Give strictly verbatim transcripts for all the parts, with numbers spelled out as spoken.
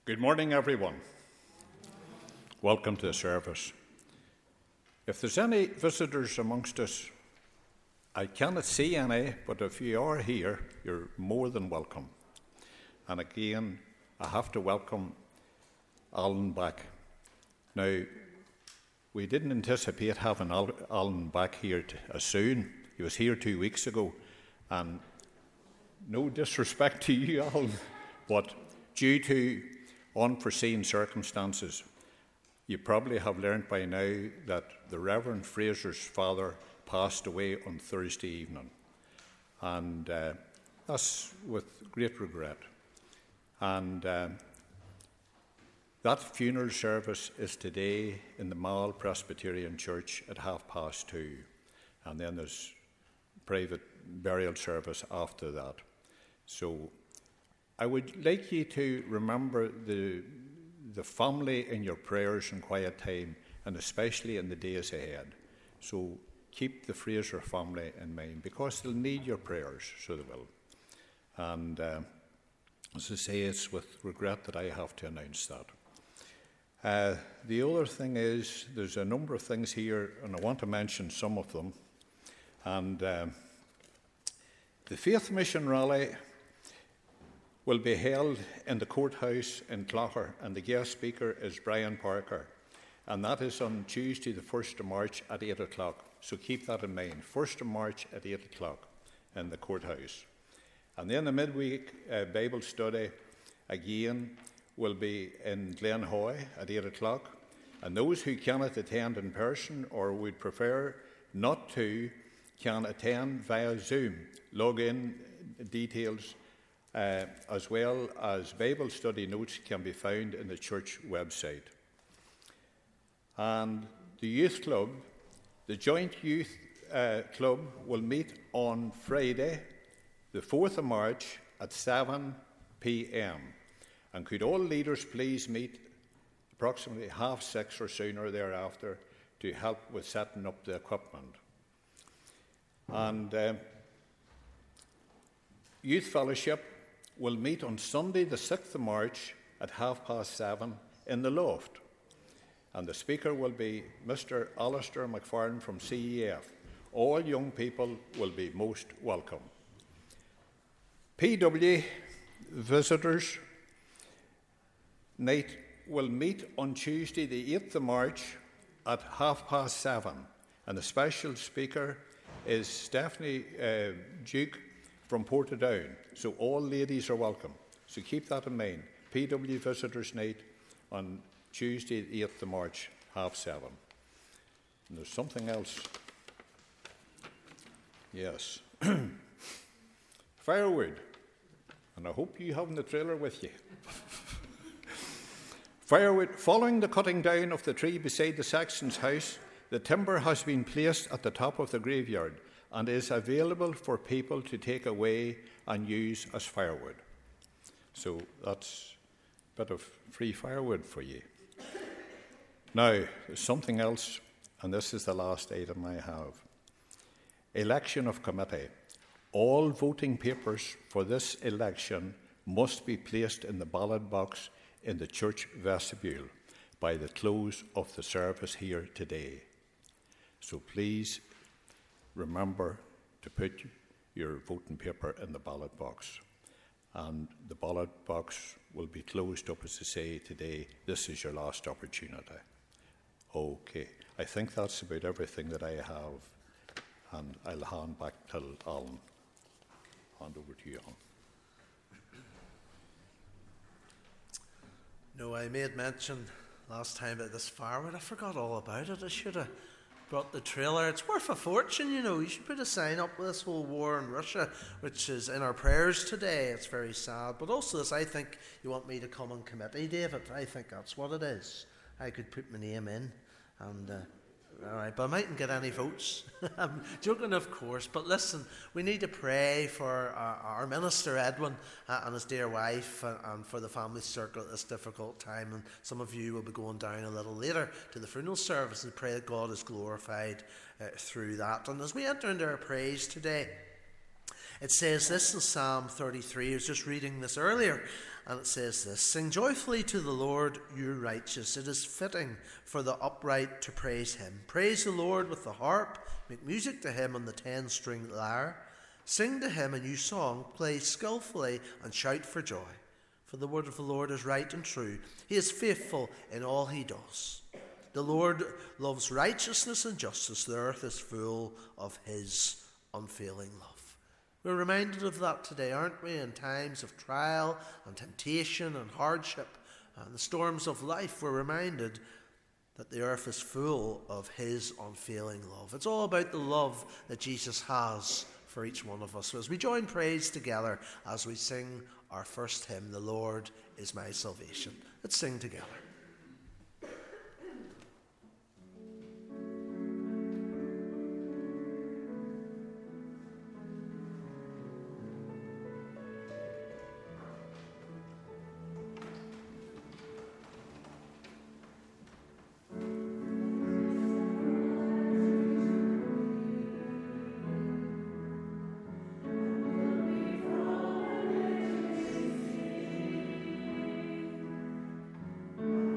Good morning, everyone. Welcome to the service. If there's any visitors amongst us, I cannot see any, but if you are here, you're more than welcome. And again, I have to welcome Alan back. Now, we didn't anticipate having Alan back here as soon. He was here two weeks ago, and no disrespect to you, Alan, but due to unforeseen circumstances, you probably have learned by now that the Reverend Fraser's father passed away on Thursday evening, and uh, that's with great regret. And uh, that funeral service is today in the Mall Presbyterian Church at half past two, and then there's private burial service after that. So I would like you to remember the the family in your prayers and quiet time, and especially in the days ahead. So keep the Fraser family in mind, because they'll need your prayers, so they will. And uh, as I say, it's with regret that I have to announce that. Uh, the other thing is, there's a number of things here, and I want to mention some of them. And uh, the Faith Mission Rally will be held in the courthouse in Clogher, and the guest speaker is Brian Parker. And that is on Tuesday, the first of March at eight o'clock. So keep that in mind, first of March at eight o'clock in the courthouse. And then the midweek uh, Bible study, again, will be in Glenhoy at eight o'clock. And those who cannot attend in person or would prefer not to can attend via Zoom. Log in details Uh, as well as Bible study notes can be found in the church website. And the youth club, the joint youth uh, club, will meet on Friday, the fourth of March at seven p.m. And could all leaders please meet approximately half six or sooner thereafter to help with setting up the equipment. And uh, Youth Fellowship will meet on Sunday, the sixth of March at half past seven in the loft. And the speaker will be Mister Alistair McFarlane from C E F. All young people will be most welcome. P W visitors night will meet on Tuesday, the eighth of March at half past seven. And the special speaker is Stephanie uh, Duke from Portadown. So all ladies are welcome. So keep that in mind. P W Visitors Night on Tuesday, the eighth of March, half seven. And there's something else. Yes. Firewood. And I hope you have the trailer with you. Firewood. Following the cutting down of the tree beside the sexton's house, the timber has been placed at the top of the graveyard and is available for people to take away and use as firewood. So that's a bit of free firewood for you. Now, there's something else, and this is the last item I have. Election of committee. All voting papers for this election must be placed in the ballot box in the church vestibule by the close of the service here today. So please remember to put your voting paper in the ballot box. And the ballot box will be closed up, as I say, today. This is your last opportunity. Okay. I think that's about everything that I have. And I'll hand back to Alan. Hand over to you, Alan. No, I made mention last time about this firewood. I forgot all about it. I should have brought the trailer. It's worth a fortune, you know. You should put a sign up with this whole war in Russia, which is in our prayers today. It's very sad. But also this, I think you want me to come on committee, David. I think that's what it is. I could put my name in and... Uh, All right, but I mightn't get any votes. I'm joking, of course. But listen, we need to pray for our, our minister, Edwin, uh, and his dear wife, and, and for the family circle at this difficult time. And some of you will be going down a little later to the funeral service and pray that God is glorified uh, through that. And as we enter into our praise today, It says this in Psalm thirty-three. I was just reading this earlier, and it says this: "Sing joyfully to the Lord, you righteous. It is fitting for the upright to praise him. Praise the Lord with the harp. Make music to him on the ten-stringed lyre. Sing to him a new song. Play skillfully and shout for joy. For the word of the Lord is right and true. He is faithful in all he does. The Lord loves righteousness and justice. The earth is full of his unfailing love." We're reminded of that today, aren't we? In times of trial and temptation and hardship and the storms of life, we're reminded that the earth is full of his unfailing love. It's all about the love that Jesus has for each one of us. So as we join praise together, as we sing our first hymn, "The Lord is my salvation," let's sing together. Thank you.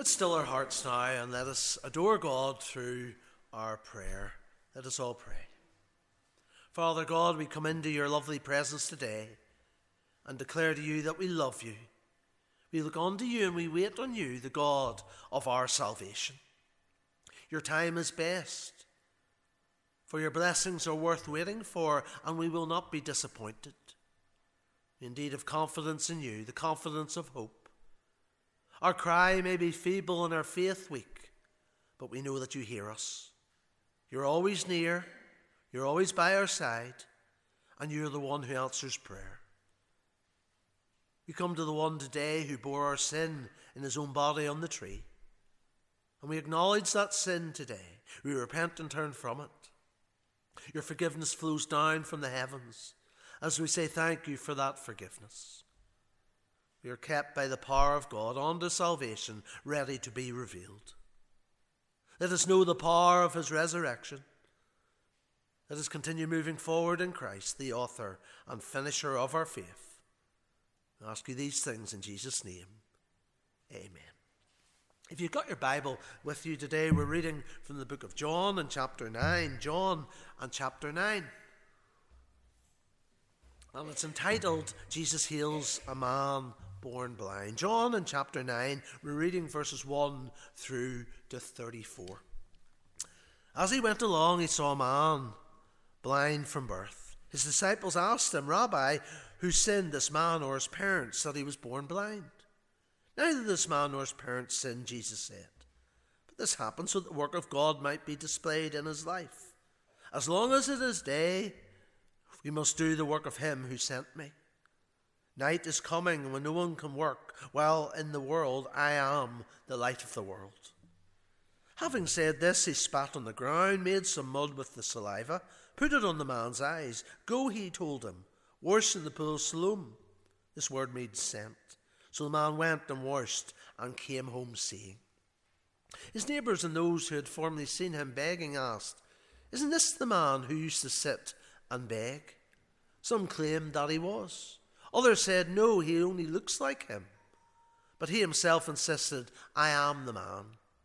Let's still our hearts now and let us adore God through our prayer. Let us all pray. Father God, we come into your lovely presence today and declare to you that we love you. We look unto you and we wait on you, the God of our salvation. Your time is best, for your blessings are worth waiting for, and we will not be disappointed. We indeed have confidence in you, the confidence of hope. Our cry may be feeble and our faith weak, but we know that you hear us. You're always near, you're always by our side, and you're the one who answers prayer. We come to the one today who bore our sin in his own body on the tree. And we acknowledge that sin today. We repent and turn from it. Your forgiveness flows down from the heavens as we say thank you for that forgiveness. We are kept by the power of God unto salvation, ready to be revealed. Let us know the power of his resurrection. Let us continue moving forward in Christ, the author and finisher of our faith. I ask you these things in Jesus' name. Amen. If you've got your Bible with you today, we're reading from the book of John and chapter nine. John and chapter nine. And it's entitled, Jesus Heals a Man Born Blind. John and chapter nine, we're reading verses one through to thirty-four. As he went along, he saw a man blind from birth. His disciples asked him, Rabbi, who sinned, this man or his parents, that he was born blind? Neither this man nor his parents sinned, Jesus said. But this happened so that the work of God might be displayed in his life. As long as it is day, we must do the work of him who sent me. Night is coming when no one can work. While in the world, I am the light of the world. Having said this, he spat on the ground, made some mud with the saliva, put it on the man's eyes. Go, he told him, wash in the pool of Siloam. This word means sent. So the man went and washed and came home seeing. His neighbours and those who had formerly seen him begging asked, Isn't this the man who used to sit and beg? Some claimed that he was. Others said, No, he only looks like him. But he himself insisted, I am the man.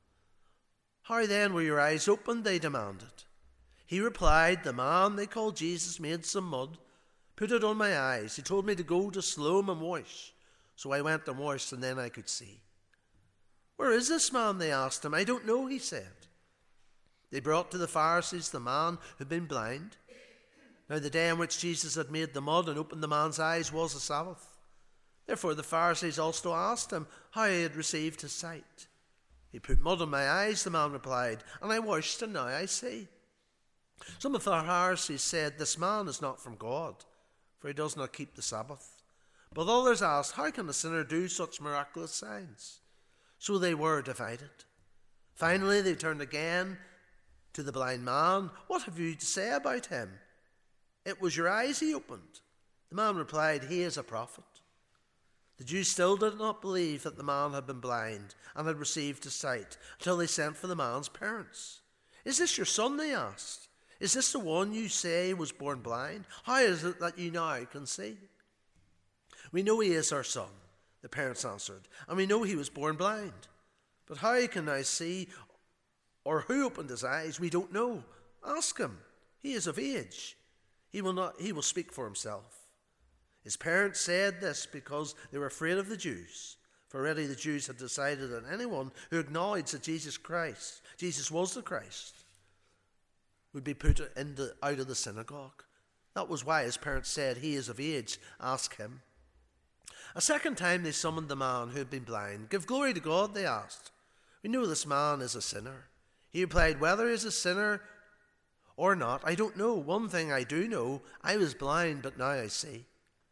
How then were your eyes opened? They demanded. He replied, The man they called Jesus made some mud, put it on my eyes. He told me to go to Siloam and wash. So I went and washed, and then I could see. Where is this man? They asked him. I don't know, he said. They brought to the Pharisees the man who had been blind. Now the day on which Jesus had made the mud and opened the man's eyes was a Sabbath. Therefore the Pharisees also asked him how he had received his sight. He put mud on my eyes, the man replied, and I washed, and now I see. Some of the Pharisees said, This man is not from God, for he does not keep the Sabbath. But others asked, How can a sinner do such miraculous signs? So they were divided. Finally, they turned again to the blind man. What have you to say about him? It was your eyes he opened. The man replied, He is a prophet. The Jews still did not believe that the man had been blind and had received his sight until they sent for the man's parents. Is this your son? They asked. Is this the one you say was born blind? How is it that you now can see? We know he is our son, the parents answered, and we know he was born blind. But how he can now see, or who opened his eyes, we don't know. Ask him. He is of age. He will not. He will speak for himself. His parents said this because they were afraid of the Jews. For already the Jews had decided that anyone who acknowledged that Jesus Christ, Jesus was the Christ, would be put into, out of the synagogue. That was why his parents said, He is of age. Ask him. A second time they summoned the man who had been blind. Give glory to God, they asked. We know this man is a sinner. He replied, Whether he is a sinner or not, I don't know. One thing I do know, I was blind, but now I see.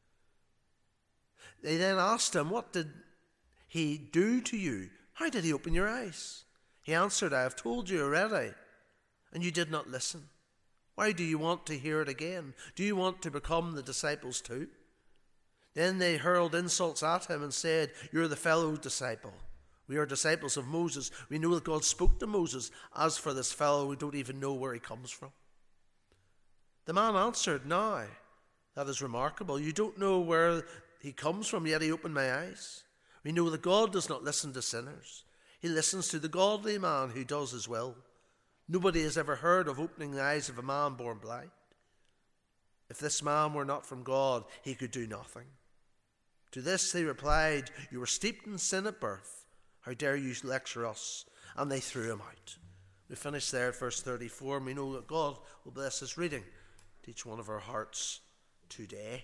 They then asked him, What did he do to you? How did he open your eyes? He answered, I have told you already, and you did not listen. Why do you want to hear it again? Do you want to become the disciples too? Then they hurled insults at him and said, You're the fellow disciple. We are disciples of Moses. We know that God spoke to Moses. As for this fellow, we don't even know where he comes from. The man answered, Now, that is remarkable. You don't know where he comes from, yet he opened my eyes. We know that God does not listen to sinners. He listens to the godly man who does his will. Nobody has ever heard of opening the eyes of a man born blind. If this man were not from God, he could do nothing. To this they replied, you were steeped in sin at birth. How dare you lecture us? And they threw him out. We finish there at verse thirty-four, and we know that God will bless this reading to each one of our hearts today.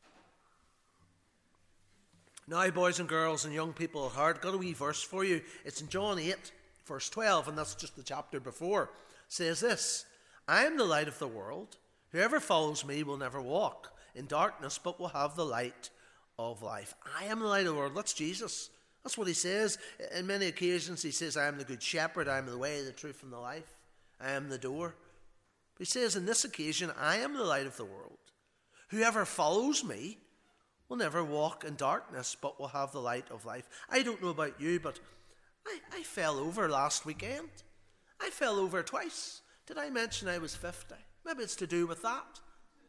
Now, boys and girls and young people at heart, got a wee verse for you. It's in John eight, verse twelve, and that's just the chapter before. It says this, I am the light of the world. Whoever follows me will never walk in darkness, but will have the light of life. I am the light of the world. That's Jesus. That's what he says. In many occasions he says, I am the good shepherd. I am the way, the truth, and the life. I am the door. But he says, in this occasion, I am the light of the world. Whoever follows me will never walk in darkness, but will have the light of life. I don't know about you, but I, I fell over last weekend. I fell over twice. Did I mention I was fifty? Maybe it's to do with that.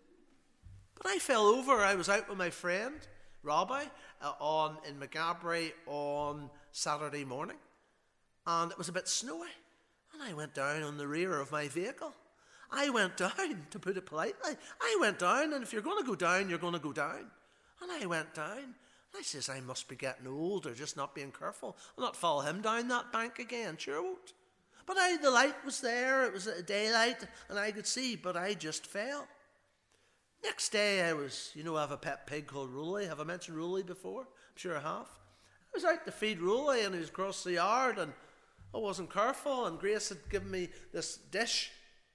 But I fell over. I was out with my friend, Robbie, uh, on in McGabry on Saturday morning. And it was a bit snowy. And I went down on the rear of my vehicle. I went down, to put it politely. I went down, and if you're going to go down, you're going to go down. And I went down. And I says, I must be getting old or just not being careful. I'll not follow him down that bank again. Sure won't. But I, the light was there. It was a daylight, and I could see, but I just fell. Next day, I was, you know, I have a pet pig called Rolly. Have I mentioned Rolly before? I'm sure I have. I was out to feed Rolly, and he was across the yard, and I wasn't careful, and Grace had given me this dish.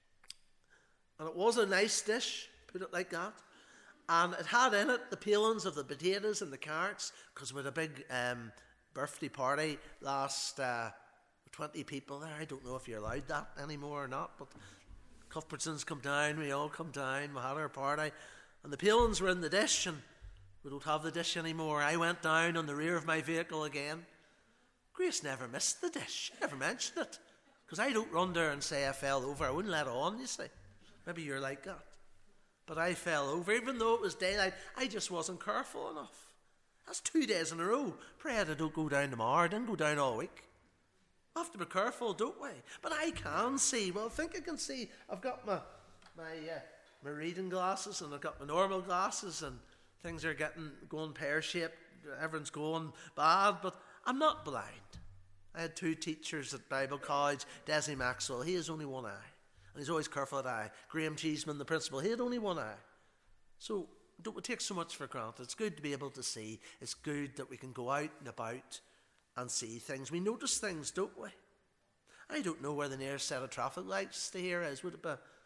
And it was a nice dish, put it like that. And it had in it the peelings of the potatoes and the carrots, because we had a big um, birthday party last uh, twenty people there. I don't know if you're allowed that anymore or not, but Cuthbertsons come down, we all come down, we had our party, and the peelings were in the dish, and we don't have the dish anymore. I went down on the rear of my vehicle again. Grace never missed the dish. She never mentioned it, because I don't run there and say I fell over. I wouldn't let on, you see. Maybe you're like that. But I fell over, even though it was daylight. I just wasn't careful enough. That's two days in a row. Pray I don't go down tomorrow. I didn't go down all week. We have to be careful, don't we? But I can see. Well, I think I can see. I've got my my uh, my reading glasses, and I've got my normal glasses, and things are getting going pear-shaped. Everyone's going bad, but I'm not blind. I had two teachers at Bible College. Desi Maxwell, he has only one eye. And he's always careful at eye. Graham Cheeseman, the principal, he had only one eye. So don't we take so much for granted. It's good to be able to see. It's good that we can go out and about and see things. We notice things, don't we? I don't know where the nearest set of traffic lights to here is. Would it be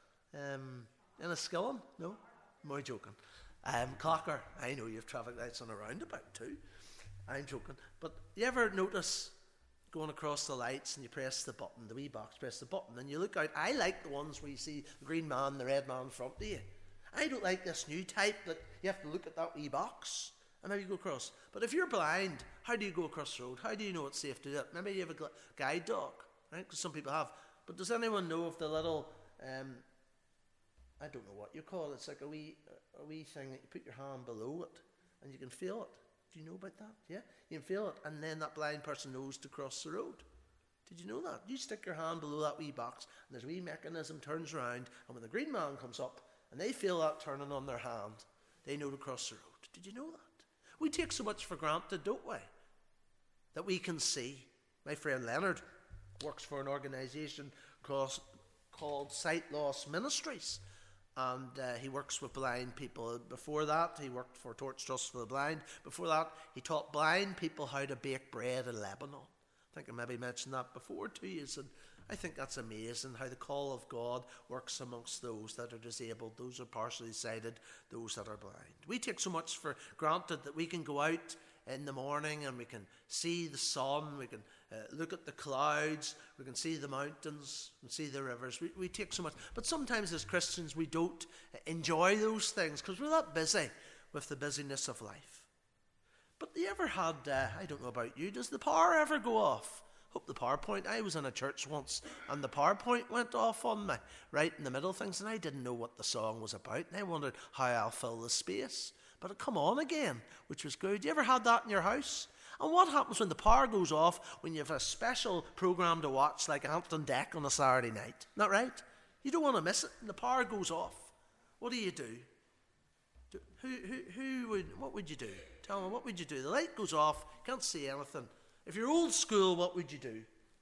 um, in Enniskillen? No? Am I joking? Um, Clocker, I know you have traffic lights on a roundabout too. I'm joking. But you ever notice going across the lights and you press the button, the wee box, press the button, and you look out? I like the ones where you see the green man, the red man in front of you. I don't like this new type that you have to look at that wee box and maybe you go across. But if you're blind, how do you go across the road? How do you know it's safe to do it? Maybe you have a guide dog, right? Because some people have. But does anyone know of the little, um, I don't know what you call it. It's like a wee, a wee thing that you put your hand below it and you can feel it. Do you know about that? Yeah? You can feel it, and then that blind person knows to cross the road. Did you know that? You stick your hand below that wee box, and there's a wee mechanism turns around, and when the green man comes up, and they feel that turning on their hand, they know to cross the road. Did you know that? We take so much for granted, don't we? That we can see. My friend Leonard works for an organisation called Sight Loss Ministries. And uh, he works with blind people. Before that, he worked for Torch Trust for the Blind. Before that, he taught blind people how to bake bread in Lebanon. I think I maybe mentioned that before to you. And I think that's amazing how the call of God works amongst those that are disabled, those who are partially sighted, those that are blind. We take so much for granted that we can go out in the morning and we can see the sun, we can uh, look at the clouds, we can see the mountains, we can see the rivers. We, we take so much. But sometimes as Christians we don't enjoy those things because we're that busy with the busyness of life. But you ever had, uh, I don't know about you, does the power ever go off? Hope the PowerPoint. I was in a church once and the PowerPoint went off on me right in the middle of things and I didn't know what the song was about and I wondered how I'll fill the space. But it come on again, which was good. You ever had that in your house? And what happens when the power goes off when you have a special programme to watch like Ant and Dec on a Saturday night? Isn't that right? You don't want to miss it, and the power goes off. What do you do? do who, who, who would, what would you do? Tell me, what would you do? The light goes off, you can't see anything. If you're old school, what would you do?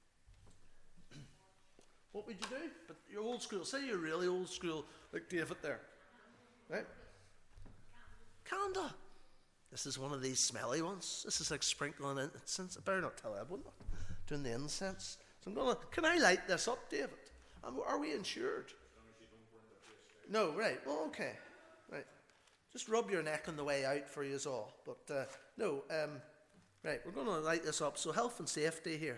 What would you do? But you're old school. Say you're really old school, like David there. Right? Candle. This is one of these smelly ones. This is like sprinkling incense. I better not tell Edwin, doing the incense. So I'm going to, can I light this up, David? Um, are we insured? No, right. Well, okay. Right. Just rub your neck on the way out for you all. But uh, no, um, right, we're going to light this up. So health and safety here.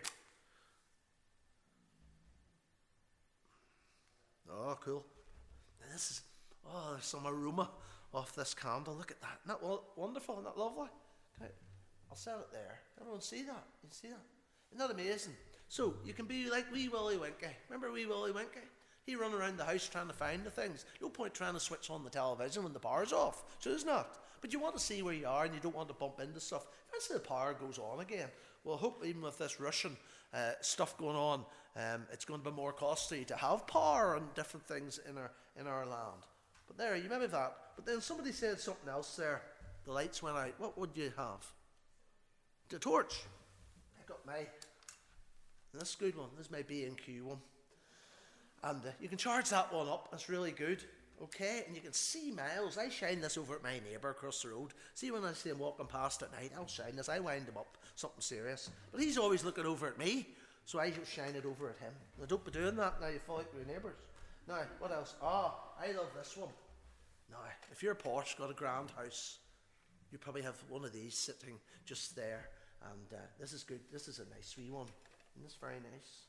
Oh, cool. Now this is, oh, there's some aroma off this candle. Look at that. Isn't that wonderful? Isn't that lovely? Okay. I'll set it there. Everyone see that? You see that? Isn't that amazing? So, you can be like wee Willie Winky. Remember wee Willie Winky? He run around the house trying to find the things. No point trying to switch on the television when the power's off. So there's not. But you want to see where you are and you don't want to bump into stuff. Eventually the power goes on again. Well, I hope even with this Russian uh, stuff going on, um, it's going to be more costly to have power and different things in our in our land. But there, you maybe have that. But then somebody said something else there. The lights went out. What would you have? The torch. I got my, this good one. This is my B and Q one. And uh, you can charge that one up. That's really good. Okay, and you can see miles. I shine this over at my neighbour across the road. See, when I see him walking past at night, I'll shine this. I wind him up, something serious. But he's always looking over at me, so I just shine it over at him. Now, don't be doing that now. You fall out with your neighbours. Now, what else? Ah, oh, I love this one. Now, if you're Porsche, got a grand house, you probably have one of these sitting just there. And uh, this is good. This is a nice wee one. Isn't this very nice?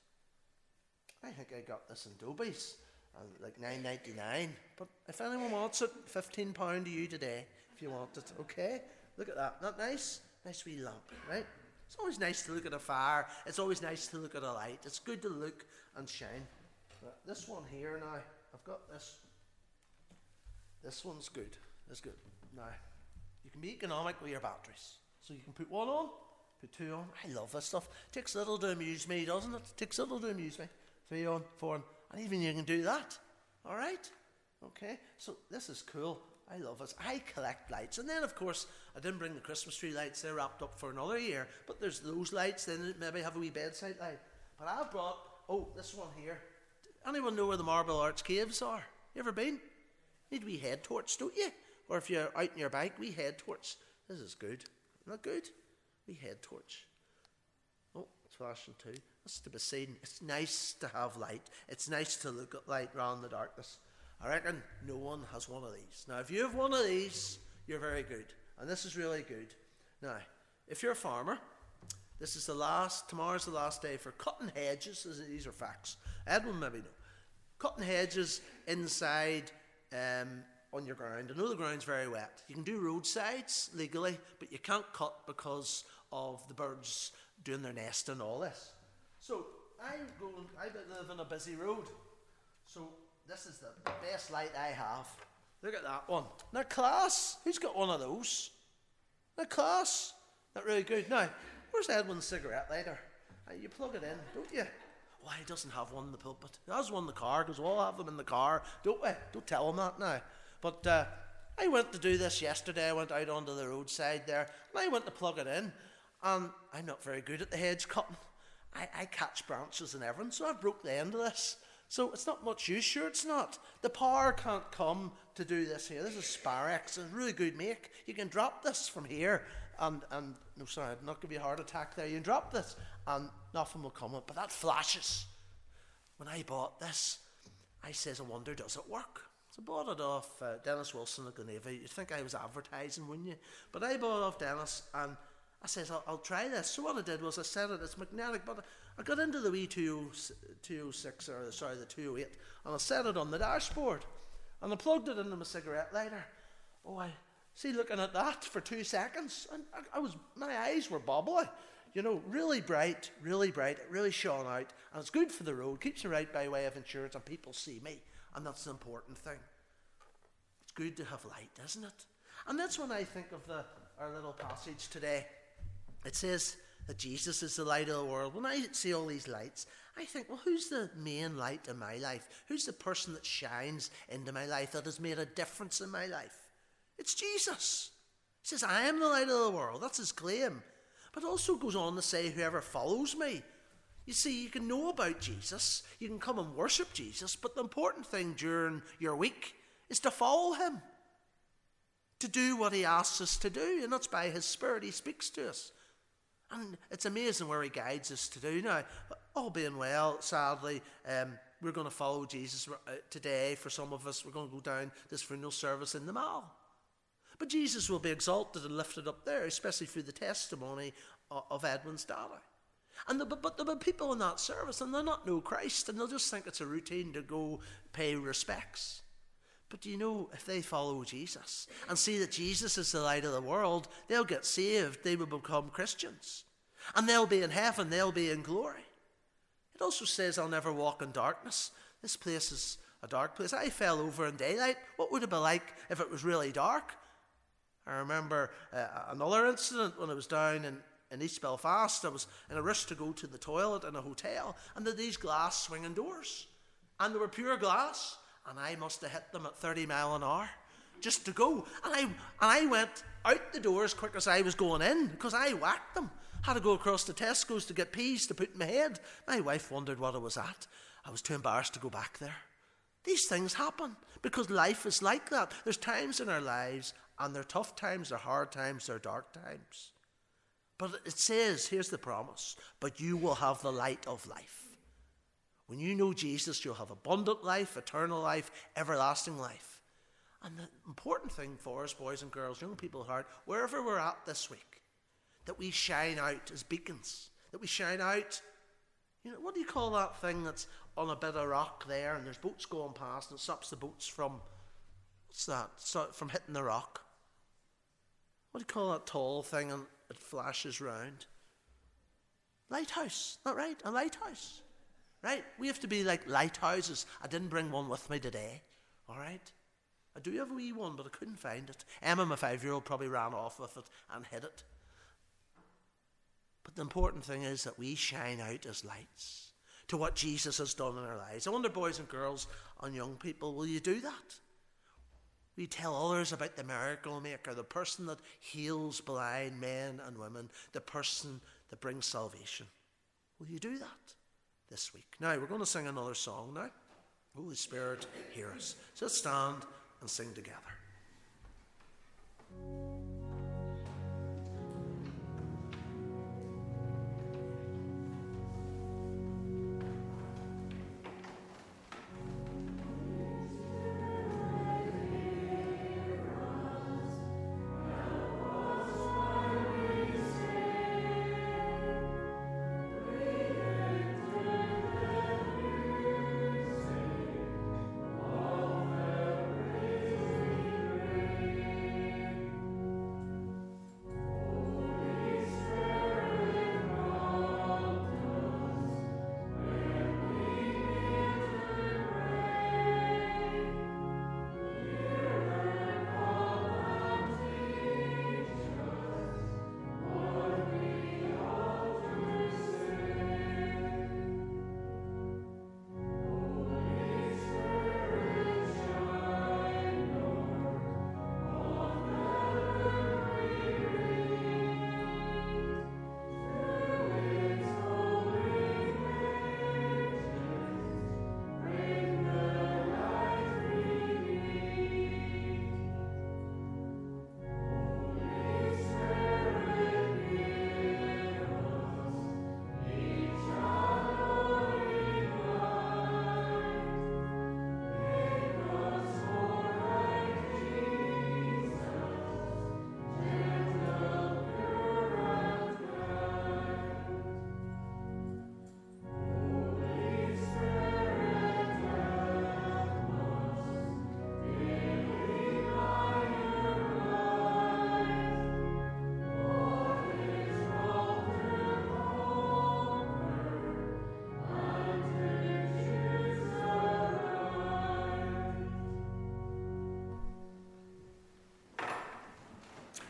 I think I got this in Dobies, uh, like nine ninety-nine. But if anyone wants it, fifteen pounds to you today, if you want it. Okay? Look at that. Not nice? Nice wee lamp, right? It's always nice to look at a fire. It's always nice to look at a light. It's good to look and shine. But this one here now, I've got this. This one's good. It's good. Now, you can be economic with your batteries. So you can put one on, put two on. I love this stuff. It takes little to amuse me, doesn't it? It takes little to amuse me. Three on, four on, and even you can do that. All right? Okay, so this is cool. I love this. I collect lights. And then, of course, I didn't bring the Christmas tree lights. They're wrapped up for another year. But there's those lights. Then maybe have a wee bedside light. But I brought, oh, this one here. Anyone know where the Marble Arch Caves are? You ever been? Need a wee head torch, don't you? Or if you're out on your bike, wee head torch. This is good. Not good? Wee head torch. Oh, it's flashing too. That's to be seen. It's nice to have light. It's nice to look at light around the darkness. I reckon no one has one of these. Now, if you have one of these, you're very good. And this is really good. Now, if you're a farmer, this is the last, tomorrow's the last day for cutting hedges. These are facts. Edwin maybe know. Cutting hedges inside um, on your ground. I know the ground's very wet. You can do roadsides legally, but you can't cut because of the birds doing their nest and all this. So I'm going, I live on a busy road. So this is the best light I have. Look at that one. Now class, who's got one of those? Now class, not really good. Now, where's Edwin's cigarette lighter? Uh, you plug it in, don't you? Why, he doesn't have one in the pulpit. He has one in the car, because we all have them in the car, don't we? Don't tell him that now. But uh, I went to do this yesterday. I went out onto the roadside there, and I went to plug it in. And I'm not very good at the hedge cutting. I, I catch branches and everything, so I broke the end of this. So it's not much use, sure it's not. The power can't come to do this here. This is Sparex, it's a really good make. You can drop this from here, and, and no, sorry, I'm not going to be a heart attack there. You can drop this, and nothing will come up. But that flashes. When I bought this, I says, I wonder, does it work? So I bought it off uh, Dennis Wilson at Glenavy. You'd think I was advertising, wouldn't you? But I bought it off Dennis, and I says, I'll, I'll try this. So what I did was I set it, it's magnetic, but I got into the wee two oh six, or sorry, the two oh eight, and I set it on the dashboard. And I plugged it into my cigarette lighter. Oh, I see, looking at that for two seconds, and I, I was, my eyes were bubbly. You know, really bright, really bright. It really shone out. And it's good for the road, keeps me right by way of insurance, and people see me. And that's the important thing. It's good to have light, isn't it? And that's when I think of the our little passage today. it says that Jesus is the light of the world. When I see all these lights, I think, well, who's the main light in my life? Who's the person that shines into my life, that has made a difference in my life? It's Jesus. He says, I am the light of the world. That's his claim. But also goes on to say, whoever follows me. You see, you can know about Jesus, you can come and worship Jesus, but the important thing during your week is to follow him, to do what he asks us to do, and that's by his Spirit. He speaks to us. And it's amazing where he guides us to do. Now, all being well, sadly, um, we're going to follow Jesus today. For some of us, we're going to go down this funeral service in the mall. But Jesus will be exalted and lifted up there, especially through the testimony of, of Edwin's daughter. And the, but there will be people in that service, and they'll not know Christ, and they'll just think it's a routine to go pay respects. But do you know, if they follow Jesus and see that Jesus is the light of the world, they'll get saved, they will become Christians. And they'll be in heaven, they'll be in glory. It also says, I'll never walk in darkness. This place is a dark place. I fell over in daylight. What would it be like if it was really dark? I remember uh, another incident when I was down in, in East Belfast. I was in a rush to go to the toilet in a hotel, and there were these glass swinging doors. And they were pure glass. And I must have hit them at thirty mile an hour just to go. And I and I went out the door as quick as I was going in, because I whacked them. Had to go across to Tesco's to get peas to put in my head. My wife wondered what I was at. I was too embarrassed to go back there. These things happen because life is like that. There's times in our lives, and they're tough times, they're hard times, they're dark times. But it says, here's the promise, but you will have the light of life. When you know Jesus, you'll have abundant life, eternal life, everlasting life. And the important thing for us, boys and girls, young people at heart, wherever we're at this week, that we shine out as beacons, that we shine out. You know, what do you call that thing that's on a bit of rock there, and there's boats going past, and it stops the boats from, what's that, so, from hitting the rock? What do you call that tall thing, and it flashes round? Lighthouse, not right? A lighthouse. Right? We have to be like lighthouses. I didn't bring one with me today. All right? I do have a wee one, but I couldn't find it. Emma, my five-year-old, probably ran off with it and hid it. But the important thing is that we shine out as lights to what Jesus has done in our lives. I wonder, boys and girls and young people, will you do that? Will you tell others about the miracle maker, the person that heals blind men and women, the person that brings salvation? Will you do that this week? Now, we're going to sing another song now. Holy Spirit, hear us. So let's stand and sing together.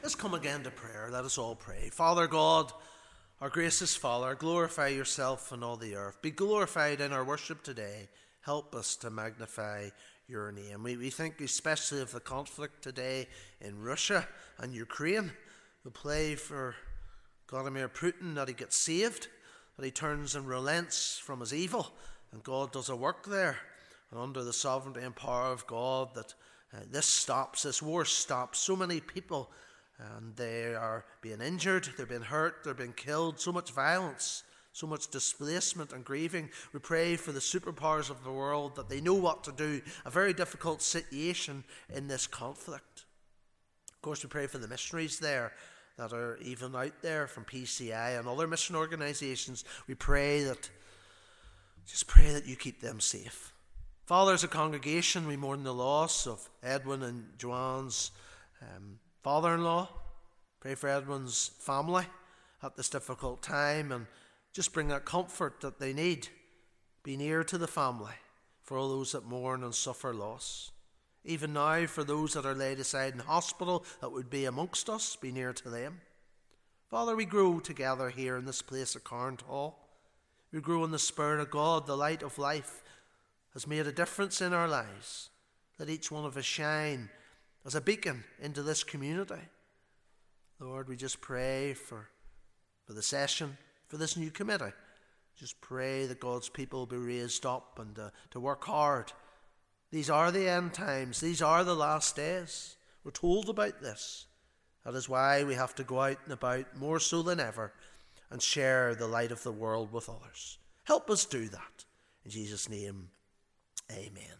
Let's come again to prayer. Let us all pray. Father God, our gracious Father, glorify yourself in all the earth. Be glorified in our worship today. Help us to magnify your name. We, we think especially of the conflict today in Russia and Ukraine. We pray for Vladimir Putin that he gets saved, that he turns and relents from his evil, and God does a work there. And under the sovereignty and power of God, that uh, this stops, this war stops. So many people, and they are being injured, they're being hurt, they're being killed. So much violence, so much displacement and grieving. We pray for the superpowers of the world that they know what to do. A very difficult situation in this conflict. Of course, we pray for the missionaries there that are even out there from P C I and other mission organisations. We pray that, just pray that you keep them safe. Father, as a congregation, we mourn the loss of Edwin and Joanne's um, father-in-law. Pray for Edwin's family at this difficult time, and just bring that comfort that they need. Be near to the family for all those that mourn and suffer loss. Even now, for those that are laid aside in hospital that would be amongst us, be near to them. Father, we grow together here in this place at Carnt Hall. We grow in the Spirit of God. The light of life has made a difference in our lives. Let each one of us shine as a beacon into this community. Lord, we just pray for, for the session, for this new committee. Just pray that God's people will be raised up and uh, to work hard. These are the end times. These are the last days. We're told about this. That is why we have to go out and about more so than ever and share the light of the world with others. Help us do that. In Jesus' name, amen.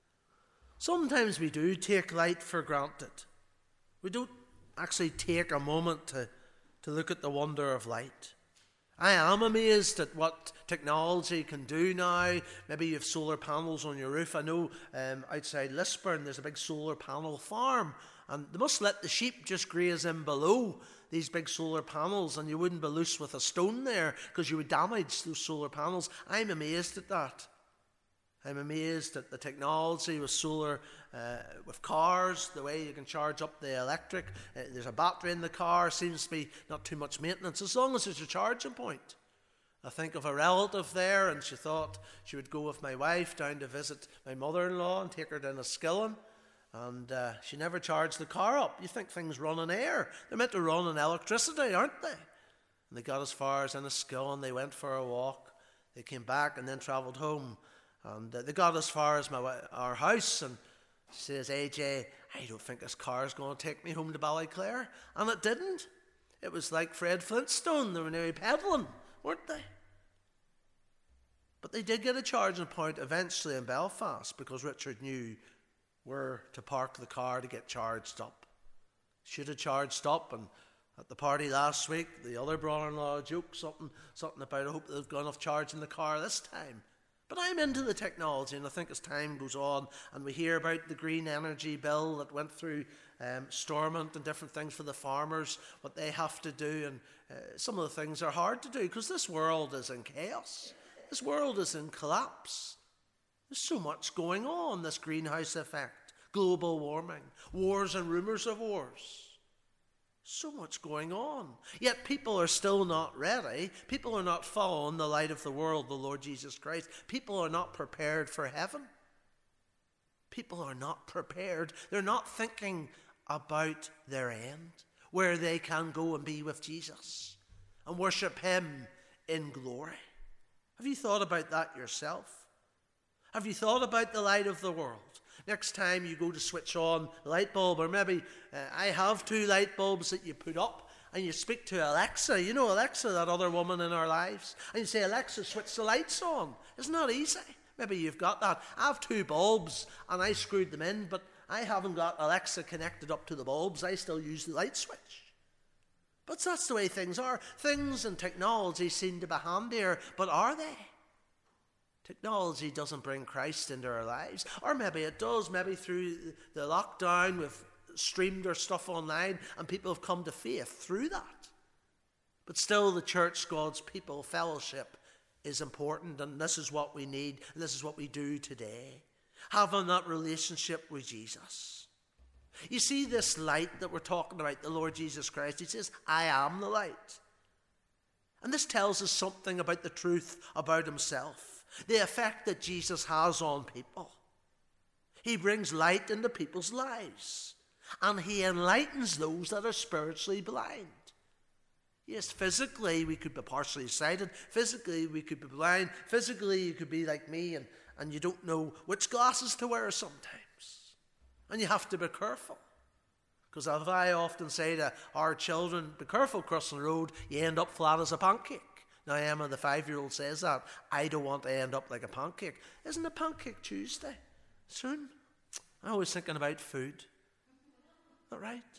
Sometimes we do take light for granted. We don't actually take a moment to, to look at the wonder of light. I am amazed at what technology can do now. Maybe you have solar panels on your roof. I know um, outside Lisburn there's a big solar panel farm, and they must let the sheep just graze in below these big solar panels, and you wouldn't be loose with a stone there because you would damage those solar panels. I'm amazed at that. I'm amazed at the technology with solar, uh, with cars, the way you can charge up the electric. Uh, there's a battery in the car, seems to be not too much maintenance, as long as there's a charging point. I think of a relative there, and she thought she would go with my wife down to visit my mother-in-law and take her down to Skillen, and uh, she never charged the car up. You think things run on air. They're meant to run on electricity, aren't they? And they got as far as Enniskillen, they went for a walk, they came back and then travelled home. And uh, they got as far as my our house, and she says, A J, I don't think this car's going to take me home to Ballyclare. And it didn't. It was like Fred Flintstone. They were nearly pedaling, weren't they? But they did get a charging point eventually in Belfast because Richard knew where to park the car to get charged up. Should have charged up, and at the party last week, the other brother-in-law joked something, something about, I hope they've got enough charge in the car this time. But I'm into the technology, and I think as time goes on and we hear about the green energy bill that went through um, Stormont and different things for the farmers, what they have to do, and uh, some of the things are hard to do because this world is in chaos. This world is in collapse. There's so much going on, this greenhouse effect, global warming, wars and rumours of wars. So much going on. Yet people are still not ready. People are not following the light of the world, the Lord Jesus Christ. People are not prepared for heaven. People are not prepared. They're not thinking about their end, where they can go and be with Jesus and worship him in glory. Have you thought about that yourself? Have you thought about the light of the world? Next time you go to switch on the light bulb, or maybe uh, I have two light bulbs that you put up, and you speak to Alexa. You know Alexa, that other woman in our lives. And you say, Alexa, switch the lights on. It's not easy. Maybe you've got that. I have two bulbs, and I screwed them in, but I haven't got Alexa connected up to the bulbs. I still use the light switch. But that's the way things are. Things and technology seem to be handier, but are they? Technology doesn't bring Christ into our lives. Or maybe it does. Maybe through the lockdown we've streamed our stuff online and people have come to faith through that. But still the church, God's people, fellowship is important, and this is what we need, and this is what we do today. Having that relationship with Jesus. You see this light that we're talking about, the Lord Jesus Christ. He says, I am the light. And this tells us something about the truth about himself, the effect that Jesus has on people. He brings light into people's lives, and he enlightens those that are spiritually blind. Yes, physically we could be partially sighted, physically we could be blind, physically you could be like me and, and you don't know which glasses to wear sometimes. And you have to be careful. Because as I often say to our children, be careful crossing the road, you end up flat as a pancake. Now Emma, the five-year-old, says that. I don't want to end up like a pancake. Isn't it Pancake Tuesday soon? I'm always thinking about food. Is that right?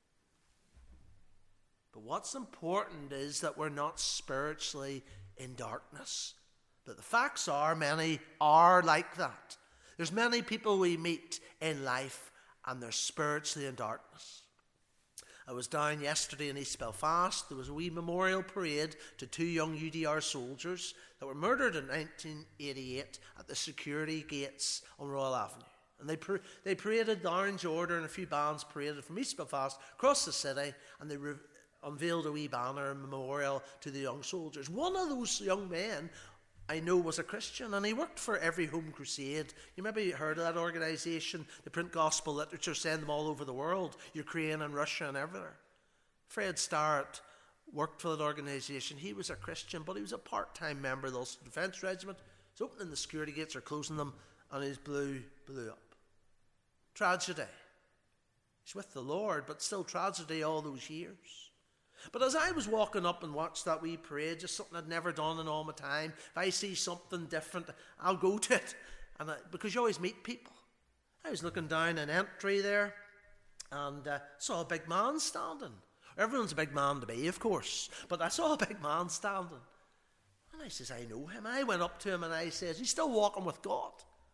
But what's important is that we're not spiritually in darkness. But the facts are, many are like that. There's many people we meet in life and they're spiritually in darkness. I was down yesterday in East Belfast. There was a wee memorial parade to two young U D R soldiers that were murdered in nineteen eighty-eight at the security gates on Royal Avenue. And they par- they paraded the Orange Order, and a few bands paraded from East Belfast across the city, and they re- unveiled a wee banner and memorial to the young soldiers. One of those young men I know was a Christian, and he worked for Every Home Crusade. You maybe heard of that organisation. They print gospel literature, send them all over the world, Ukraine and Russia and everywhere. Fred Starrett worked for that organisation. He was a Christian, but he was a part-time member of the Ulster Defence Regiment. He's opening the security gates or closing them, and his blew, blew up. Tragedy. He's with the Lord, but still tragedy all those years. But as I was walking up and watched that wee parade, just something I'd never done in all my time, if I see something different, I'll go to it. And I, because you always meet people. I was looking down an entry there and uh, saw a big man standing. Everyone's a big man to me, of course, but I saw a big man standing. And I says, I know him. I went up to him and I says, he's still walking with God.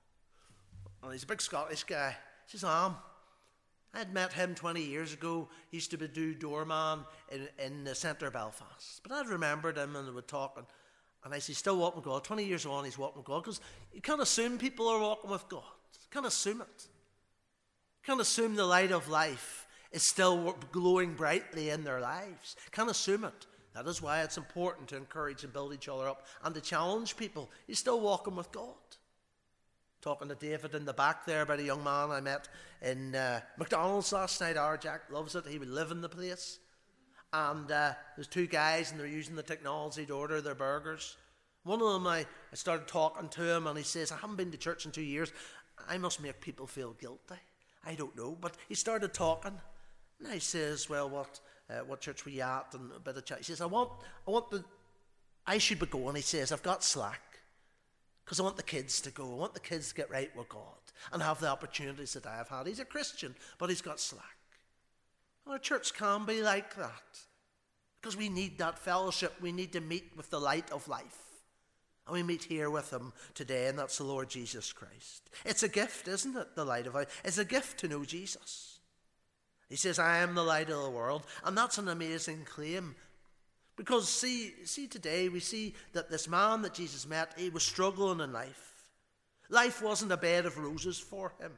And he's a big Scottish guy. He says, I am. I'd met him twenty years ago. He used to be do doorman in, in the centre of Belfast. But I'd remembered him and we were talking. And I said, still walking with God. twenty years on, he's walking with God. Because you can't assume people are walking with God. You can't assume it. You can't assume the light of life is still glowing brightly in their lives. You can't assume it. That is why it's important to encourage and build each other up and to challenge people. He's still walking with God. Talking to David in the back there about a young man I met in uh, McDonald's last night. Our Jack loves it. He would live in the place. And uh, there's two guys and they're using the technology to order their burgers. One of them, I, I started talking to him and he says, I haven't been to church in two years. I must make people feel guilty. I don't know. But he started talking. And I says, well, what uh, what church were you at? And a bit of chat. He says, I want, I want the, I should be going. He says, I've got slack. Because I want the kids to go. I want the kids to get right with God and have the opportunities that I have had. He's a Christian, but he's got slack. And our church can be like that. Because we need that fellowship. We need to meet with the light of life. And we meet here with him today, and that's the Lord Jesus Christ. It's a gift, isn't it, the light of life? It's a gift to know Jesus. He says, I am the light of the world. And that's an amazing claim. Because see, see today we see that this man that Jesus met, he was struggling in life. Life wasn't a bed of roses for him.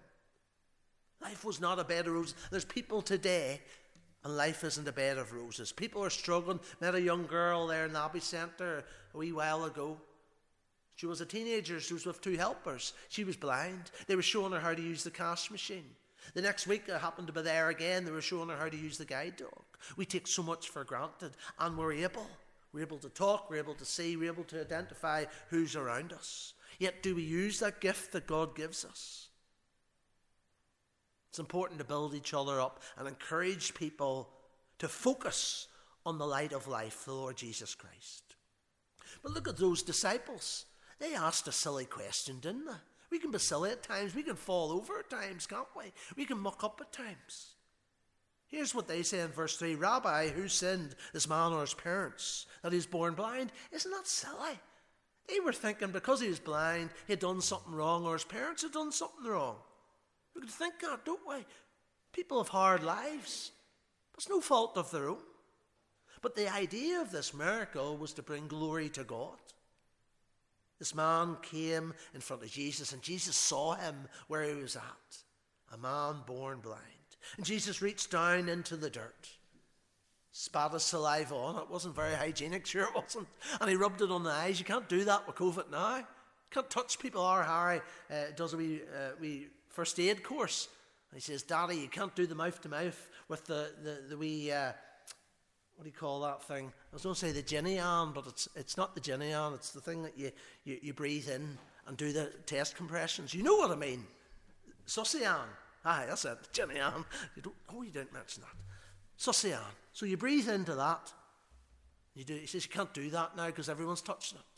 Life was not a bed of roses. There's people today, and life isn't a bed of roses. People are struggling. Met a young girl there in the Abbey Centre a wee while ago. She was a teenager. She was with two helpers. She was blind. They were showing her how to use the cash machine. The next week I happened to be there again. They were showing her how to use the guide dog. We take so much for granted, and we're able. We're able to talk, we're able to see, we're able to identify who's around us. Yet do we use that gift that God gives us? It's important to build each other up and encourage people to focus on the light of life, the Lord Jesus Christ. But look at those disciples. They asked a silly question, didn't they? We can be silly at times. We can fall over at times, can't we? We can muck up at times. Here's what they say in verse three. Rabbi, who sinned, this man or his parents, that he was born blind? Isn't that silly? They were thinking because he was blind, he had done something wrong, or his parents had done something wrong. We could think that, don't we? People have hard lives. It's no fault of their own. But the idea of this miracle was to bring glory to God. This man came in front of Jesus, and Jesus saw him where he was at, a man born blind. And Jesus reached down into the dirt, spat his saliva on it. It wasn't very hygienic, sure it wasn't. And he rubbed it on the eyes. You can't do that with COVID now. You can't touch people. Our Harry uh, does a wee, uh, wee first aid course. And he says, Daddy, you can't do the mouth-to-mouth with the, the, the wee, uh, what do you call that thing? I was going to say the Ginian, but it's it's not the Ginian. It's the thing that you, you, you breathe in and do the test compressions. You know what I mean. Susian. Aye, that's it. Ginian. You don't, oh, you didn't mention that. Susian. So you breathe into that. You do. He says you can't do that now because everyone's touching it.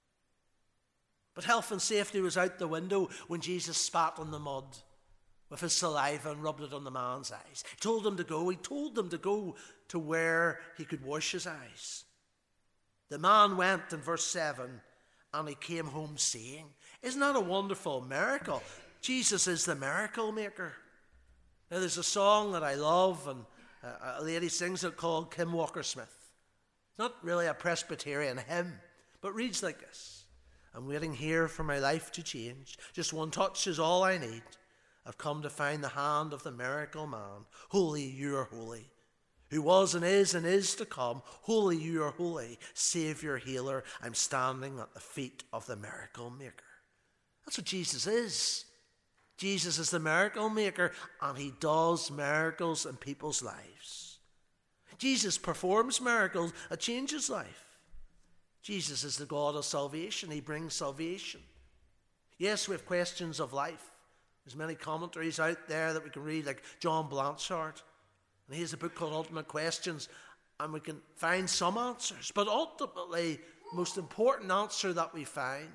But health and safety was out the window when Jesus spat on the mud with his saliva and rubbed it on the man's eyes. He told them to go. He told them to go to where he could wash his eyes. The man went in verse seven and he came home seeing. Isn't that a wonderful miracle? Jesus is the miracle maker. Now there's a song that I love, and a lady sings it called Kim Walker-Smith. It's not really a Presbyterian hymn, but reads like this. I'm waiting here for my life to change. Just one touch is all I need. I've come to find the hand of the miracle man. Holy, you are holy. Who was and is and is to come. Holy, you are holy. Savior, healer. I'm standing at the feet of the miracle maker. That's what Jesus is. Jesus is the miracle maker, and he does miracles in people's lives. Jesus performs miracles that changes life. Jesus is the God of salvation. He brings salvation. Yes, we have questions of life. There's many commentaries out there that we can read, like John Blanchard. And he has a book called Ultimate Questions, and we can find some answers. But ultimately, the most important answer that we find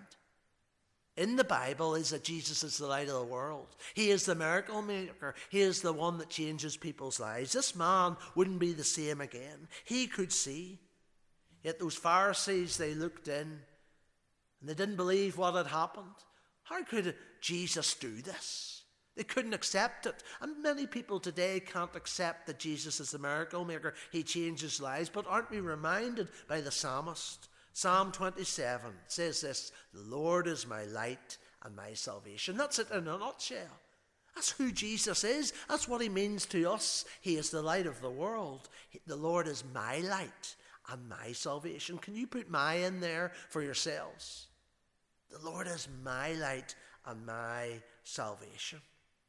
in the Bible is that Jesus is the light of the world. He is the miracle maker. He is the one that changes people's lives. This man wouldn't be the same again. He could see. Yet those Pharisees, they looked in and they didn't believe what had happened. How could Jesus do this? They couldn't accept it. And many people today can't accept that Jesus is the miracle maker. He changes lives. But aren't we reminded by the psalmist? Psalm twenty-seven says this, the Lord is my light and my salvation. That's it in a nutshell. That's who Jesus is. That's what he means to us. He is the light of the world. The Lord is my light and my salvation. Can you put my in there for yourselves? The Lord is my light and my salvation.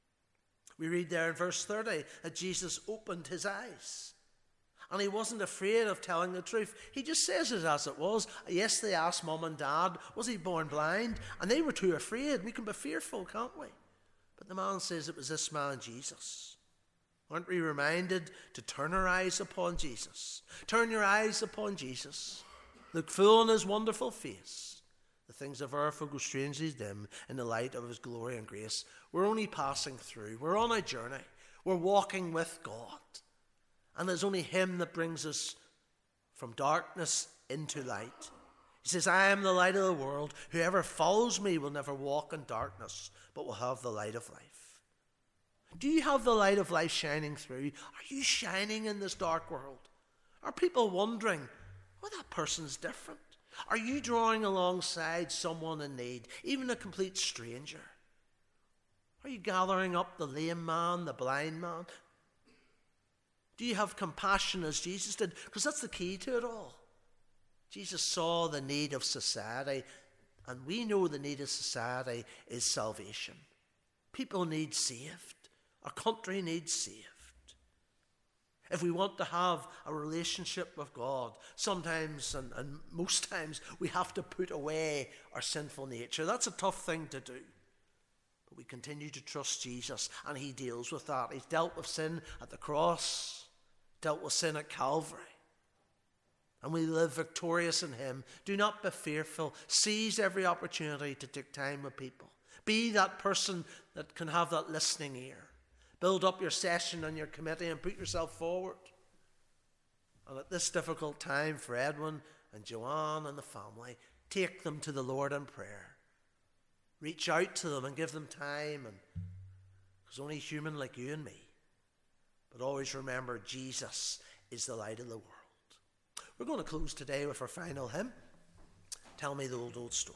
We read there in verse thirty that Jesus opened his eyes. And he wasn't afraid of telling the truth. He just says it as it was. Yes, they asked mum and dad, was he born blind? And they were too afraid. We can be fearful, can't we? But the man says it was this man, Jesus. Aren't we reminded to turn our eyes upon Jesus? Turn your eyes upon Jesus. Look full on his wonderful face. The things of earth will go strangely dim in the light of his glory and grace. We're only passing through. We're on a journey. We're walking with God. And it's only him that brings us from darkness into light. He says, I am the light of the world. Whoever follows me will never walk in darkness, but will have the light of life. Do you have the light of life shining through? Are you shining in this dark world? Are people wondering, well, that person's different? Are you drawing alongside someone in need, even a complete stranger? Are you gathering up the lame man, the blind man? Do you have compassion as Jesus did? Because that's the key to it all. Jesus saw the need of society, and we know the need of society is salvation. People need saved. Our country needs saved. If we want to have a relationship with God, sometimes and, and most times we have to put away our sinful nature. That's a tough thing to do. But we continue to trust Jesus, and he deals with that. He's dealt with sin at the cross, dealt with sin at Calvary. And we live victorious in him. Do not be fearful. Seize every opportunity to take time with people. Be that person that can have that listening ear. Build up your session and your committee and put yourself forward. And at this difficult time for Edwin and Joanne and the family, take them to the Lord in prayer. Reach out to them and give them time. And because only human like you and me. But always remember, Jesus is the light of the world. We're going to close today with our final hymn, Tell Me the Old, Old Story.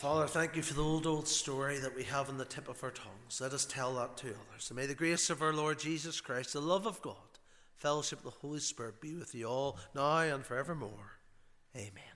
Father, thank you for the old, old story that we have on the tip of our tongues. Let us tell that to others. And may the grace of our Lord Jesus Christ, the love of God, fellowship of the Holy Spirit be with you all, now and forevermore. Amen.